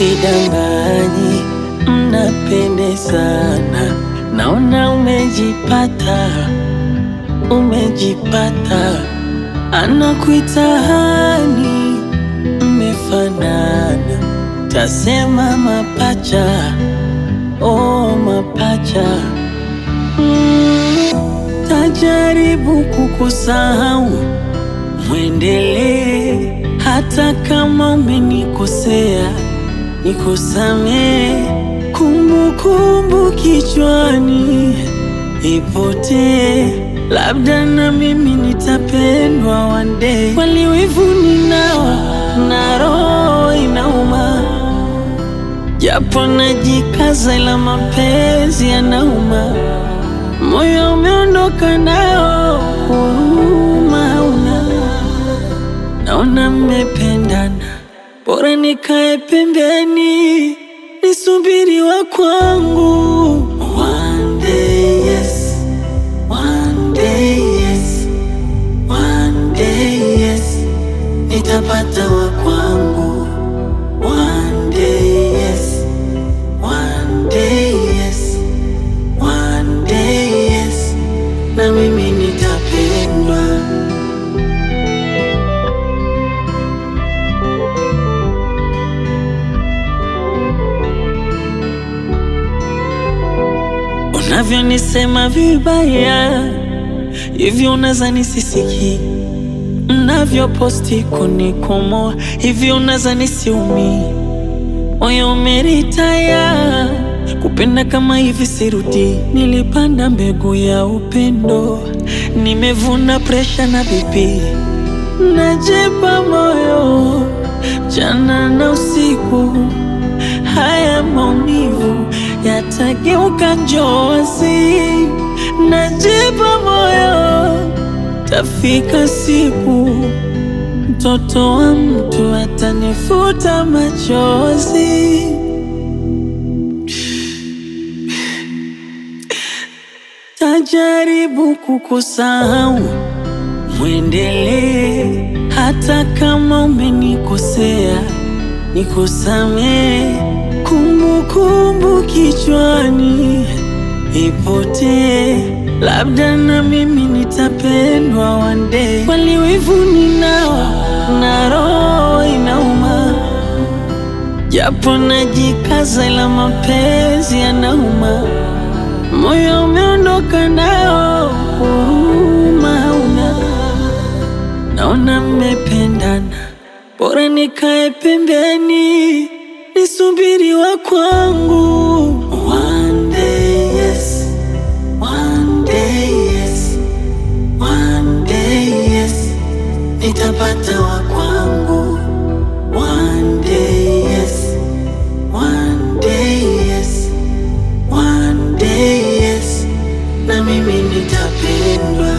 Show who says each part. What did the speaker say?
Speaker 1: sidanganyi, mnapendezana. Naona umejipata, anakuita hani, mmefanana, tasema mapacha, oh mapacha. Tajaribu kukusahau, mwendelee, hata kama umenikosea, nikusamee. Kumbukumbu kichwani ipotee, labda na mimi nitapendwa one day. Kweli wivu ninao na roho inauma, japo najikaza ila mapenzi yanauma. Moyo umeondoka nao, huruma hauna. Naona mmependana, bora nikae pembeni, nisubiri wa kwangu. One day yes, one day yes, one day yes, nitapata wa kwangu. One day yes, one day yes, one day yes, na mimi nitapendwa. Unavyonisema vibaya hivyo unadhani sisiki, mnavyoposti kunikomoa hivyo unadhani siumi. Moyo umeritaya, kupenda kama hivi sirudi. Nilipanda mbegu ya upendo, nimevuna presha na bibi. Najipa moyo jana na usiku, haya maumivu yatageuka njozi. Najipa moyo, tafika siku mtoto wa mtu atanifuta machozi. Tajaribu kukusahau, mwendelee, hata kama umenikosea, nikusamee. Kumbukumbu kichwani ipotee, labda na mimi nitapendwa one day. Kweli wivu ninao na roho inauma, japo najikaza ila mapenzi yanauma. Moyo umeondoka nao, huruma hauna. Naona mmependana, bora nikae pembeni, nisubiri wa kwangu. One day yes, one day yes, one day yes, nitapata wa kwangu. One day yes, one day yes, one day yes, na mimi nitapendwa.